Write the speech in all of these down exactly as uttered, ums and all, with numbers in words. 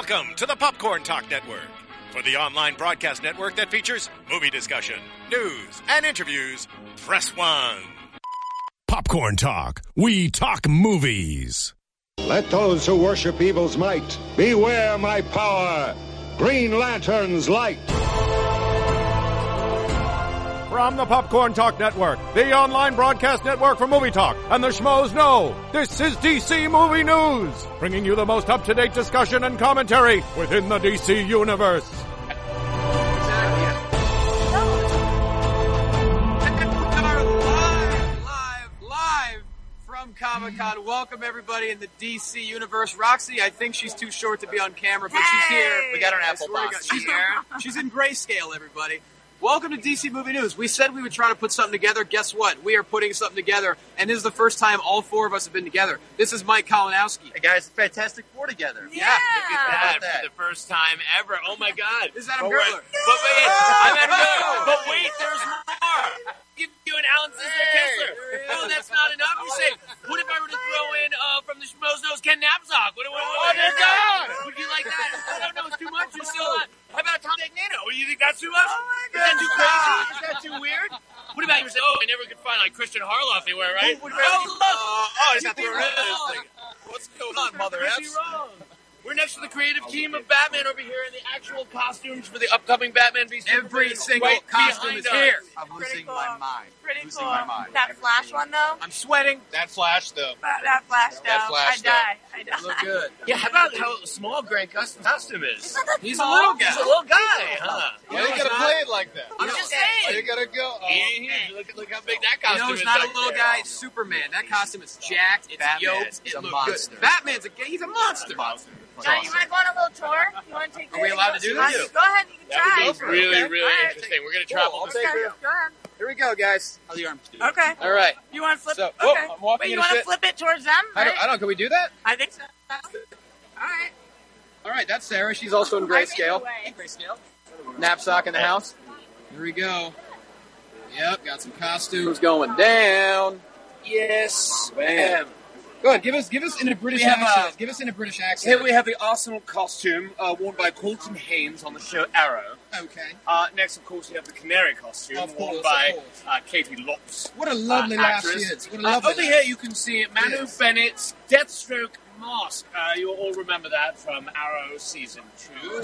Welcome to the Popcorn Talk Network, for the online broadcast network that features movie discussion, news, and interviews. Press one. Popcorn Talk. We talk movies. Let those who worship evil's might beware my power. Green Lantern's light. From the Popcorn Talk Network, the online broadcast network for movie talk, and the schmoes know, this is D C Movie News, bringing you the most up-to-date discussion and commentary within the D C universe. Live, live, live from Comic-Con. Welcome everybody in the D C universe. Roxy, I think she's too short to be on camera, but hey! she's here. We got her an apple box. She's here. She's in grayscale, everybody. Welcome to D C Movie News. We said we would try to put something together. Guess what? We are putting something together, and this is the first time all four of us have been together. This is Mike Kalinowski. Hey guys, Fantastic Four together. Yeah. Look at that, that for the first time ever. Oh my God! This is Adam but Gertler. Wait, but wait, I'm Adam Gertler. But wait, there's more. Give you an Alan Sister Kessler. Oh, that's not enough. You say, what if I were to throw in uh, from the Schmoes Knows Ken Napzok? What, what, what, what, Oh, dear God! Would you like that? I don't know. It's too much. You're still on. How about Tom Dagnino? Do you think that's too much? Oh my Is that too God. crazy? Is that too weird? What about you say, oh, I never could find like Christian Harloff anywhere, right? Oh, oh, look! Oh, he's got the You're original wrong. thing. What's going on, Mother Could be F's? wrong. We're next to the creative team of Batman over here in the actual costumes for the upcoming Batman v Superman. Every single right costume is behind us. here. I'm Pretty losing cool. my mind. Pretty losing cool. my mind. That Flash one, though? I'm sweating. That Flash, though. That, that Flash, though. That Flash, I die. I die. You look good. Yeah, how about how small Grant Gustin's costume is? He's a little guy. He's a little guy, huh? Why you gotta play it like that? I'm just Why you saying. gotta go? Oh, He- he- look, look how big that You costume know, is. it's not a back little there. guy. It's Superman. That costume is jacked. It's Batman yoked. is It a looks monster. good. Batman's a he's a monster. Now, you want to go on a little tour? You want to take Are we allowed to do Uh, this? Go ahead. You can That try. would be really, Okay. really All right. interesting. We're going to Cool, travel. I'll Go take ahead. it. Go ahead. Here we go, guys. How's the arm? Okay. All right. You want to flip So- it? oh, Okay. I'm walking Wait, you in want to shit. flip it towards them? I Right? don't, I don't. Can we do that? I think so. All right. All right. That's Sarah. She's also in I'm in the grayscale. way. Grayscale. Knapsack in the house. Here we go. Yep. Got some costumes going down. Yes, ma'am. Go ahead. Give us, give us in a British We have, accent. uh, give us in a British accent. Here we have the Arsenal costume uh, worn by Colton Haynes on the show Arrow. Okay. Uh, next, of course, we have the Canary costume Of worn course, by of course. uh, Katie Lops. What a lovely uh, laugh she actress. is. What a Uh, lovely over laugh. here, you can see Manu Yes. Bennett's Deathstroke mask. Uh, you'll all remember that from Arrow season two.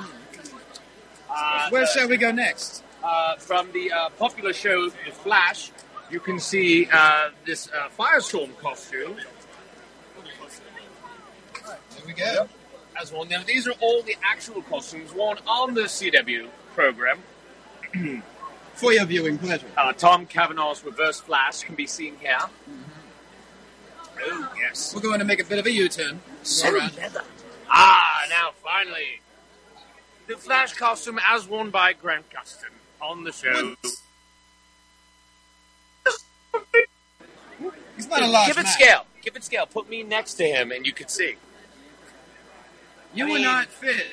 Uh, Where the- shall we go next? uh, from the uh, popular show The Flash, you can see uh, this uh, Firestorm costume There we go. as well. Now, these are all the actual costumes worn on the C W program. For your viewing pleasure. Uh, Tom Cavanaugh's Reverse Flash can be seen here. Oh, yes. We're going to make a bit of a U-turn. Go around. Ah, now, finally. The Flash costume as worn by Grant Gustin on the show. He's not a large Give it man. scale. Give it scale. Put me next to him and you can see. You I will mean- not fit.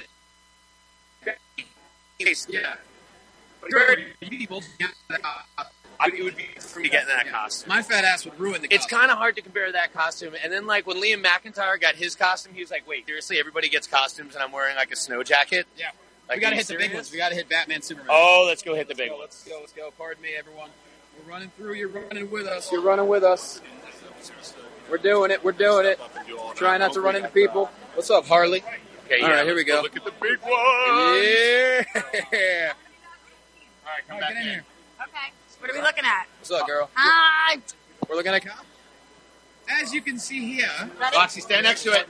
Yeah. People get that costume. I mean, it would be for me getting that costume. My fat ass would ruin the It's costume. kind of hard to compare that costume. And then, like, when Liam McIntyre got his costume, he was like, wait, seriously, everybody gets costumes and I'm wearing, like, a snow jacket? Yeah. Like, We gotta are you hit the big serious? ones. We gotta hit Batman, Superman. Oh, let's go hit the big Let's go, ones. let's go, let's go. Pardon me, everyone. We're running through. You're running with us. You're running with us. We're doing it. We're doing it. Try not to run into people. What's up, Harley? Okay, yeah. All right, here we go. Look at the big one. Yeah. All right, come All right, back get in in. here. Okay. What are we looking at? What's up, girl? Hi. We're looking at cop. As you can see here. Ready? Roxy, stand next to it.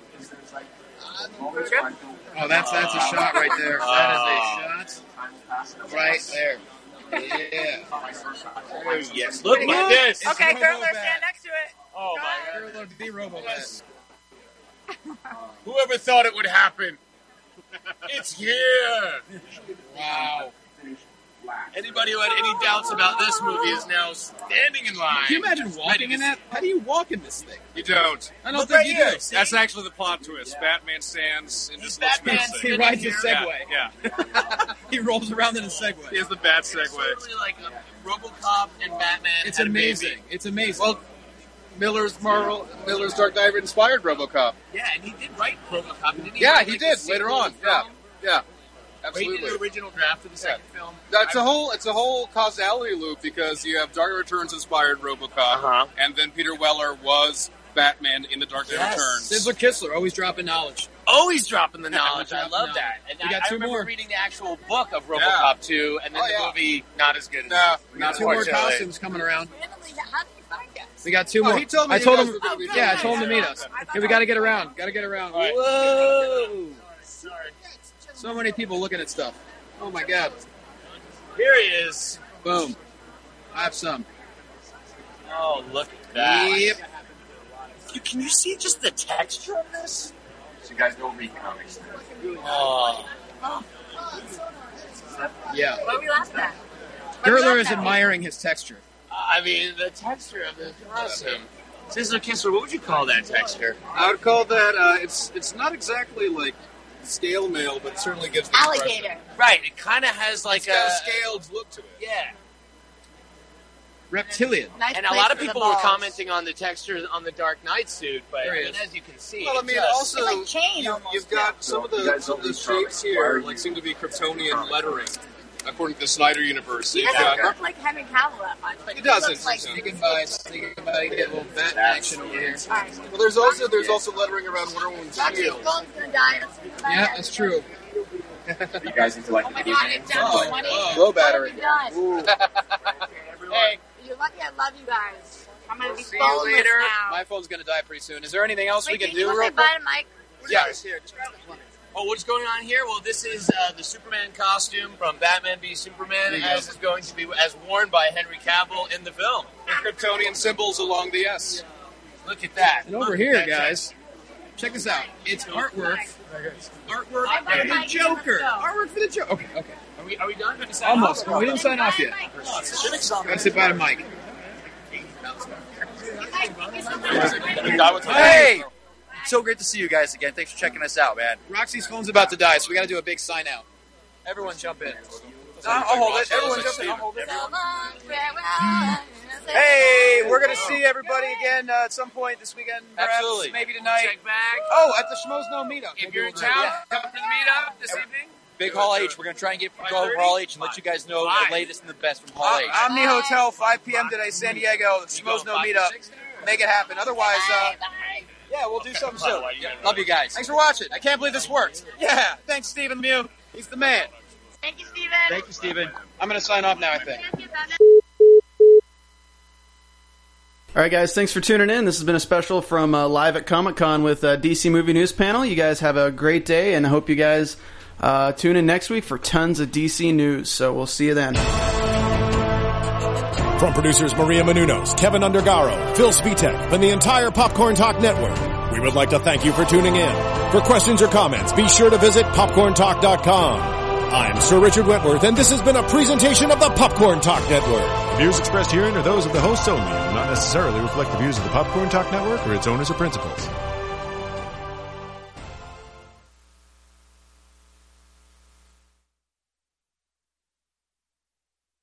Oh, that's that's a shot right there. That is a shot right there. Yeah. Oh, yes. Look at this. It's Okay, Robo Gertler, Bat. stand next to it. Oh, Go my ahead. Gertler the Robo-Bat. Whoever thought it would happen? It's here. Wow. Anybody who had any doubts about this movie is now standing in line. Can you imagine walking ready in to- that? How do you walk in this thing? You don't. I don't Look think right you here. do. That's actually the plot twist. Batman stands and He's just looks Batman menacing. He rides a Segway. Yeah, yeah. He rolls around in a Segway. He has the bat It's segue. literally like a RoboCop and Batman. It's had a baby. amazing. It's amazing. Well, Miller's Marvel, Miller's Dark Knight inspired RoboCop. Yeah, and he did write RoboCop. Didn't he Yeah, write, he like, did the later sequel on. film? Yeah, yeah, Or he absolutely. did the original draft for the second film. That's I- a whole. It's a whole causality loop because you have Dark Knight Returns inspired RoboCop, Uh-huh. and then Peter Weller was Batman in the Dark Knight Yes. Returns. Sizzler Kistler, always dropping knowledge. Always dropping the knowledge. I Dropping love knowledge. that. And We I, got I two remember more. reading the actual book of RoboCop Yeah. two, and then Oh, the yeah. movie not as good. No, as not Two more unfortunately. costumes coming around. Randomly, how do you find us? We got two Oh, more. he told me I you told guys him. were gonna be Yeah, I doing told him to that. meet us. Hey, we got to get around. Got to get around. right. Whoa! So many people looking at stuff. Oh my god! Here he is. Boom. I have some. Oh, look at that. Yep. You, can you see just the texture of this? So you guys don't read comics. Oh. Yeah. What are we laughing at? What are we Gertler laughing is at? admiring his texture. I mean, the texture of this is awesome. Sizzler Kistler, what would you call that texture? I would call that. Uh, it's it's not exactly like scale mail, but it certainly gives the Alligator. expression. Right, it kind of has like It's got a... a scaled look to it. Yeah. Reptilian. Nice And a place lot of for the people were balls. commenting on the texture on the Dark Knight suit, but There I he mean, is. as you can see, Well, I it mean, just- also It's like chain you, almost, you've got some of You the guys some of don't the read shapes comics. Why here are like you- seem to be Kryptonian lettering, according to the Snyder universe. He You've doesn't got- look like Henry Cavill that much, but He he, doesn't. looks like. Sneaking by, sneaking by, get a little bat action over here. Alright. well, there's also there's also lettering around Wonder Woman's Roxy's shield. phone's gonna die. Let's think about Yeah, that. that's true. You guys into like Oh my video god, games? it's down to twenty. oh, low battery. What have we done? Hey, You're lucky I love you guys. I'm gonna be See you phoneless later. now. My phone's gonna die pretty soon. Is there anything else Wait, we can can you do want real me to quick? buy a mic? Yeah. oh, what's going on here? Well, this is uh, the Superman costume from Batman v Superman, There you as go. is going to be as worn by Henry Cavill in the film. Kryptonian symbols along the S. Look at that. And over Look here, at that guys, check this out. It's artwork. Artwork I for buy a the mic, Joker. let's go. Artwork for the Joker. Okay, okay. Are we, are we done? Did we sign Almost. off? No, we didn't sign off yet. Gotta say bye to Mike. Hey! So great to see you guys again. Thanks for checking us out, man. Roxy's phone's about to die, so we gotta do a big sign out. Everyone jump in. I'll hold it. Everyone jump in. I'll hold it. So long, farewell. Hey, we're going to see everybody again uh, at some point this weekend, perhaps, Absolutely. maybe tonight. Check back. Oh, at the Schmoes No Meetup. If you're in town, come to the meetup this evening. Big Hall H. We're going to try and get go over Hall H and let you guys know Five. the latest and the best from Hall H. Uh, Omni Hotel, five p.m. today, San Diego. The Schmoes No Meetup. Make it happen. Otherwise, uh, yeah, we'll do something soon. Love you guys. Thanks for watching. I can't believe this worked. Yeah, thanks, Stephen Mew. He's the man. Thank you, Steven. Thank you, Stephen. I'm gonna sign off now, I think. All right, guys, thanks for tuning in. This has been a special from uh, Live at Comic-Con with uh, D C Movie News Panel. You guys have a great day, and I hope you guys uh, tune in next week for tons of D C news. So we'll see you then. From producers Maria Menounos, Kevin Undergaro, Phil Svitek, and the entire Popcorn Talk Network, we would like to thank you for tuning in. For questions or comments, be sure to visit popcorn talk dot com. I'm Sir Richard Wentworth, and this has been a presentation of the Popcorn Talk Network. The views expressed herein are those of the hosts only and do not necessarily reflect the views of the Popcorn Talk Network or its owners or principals.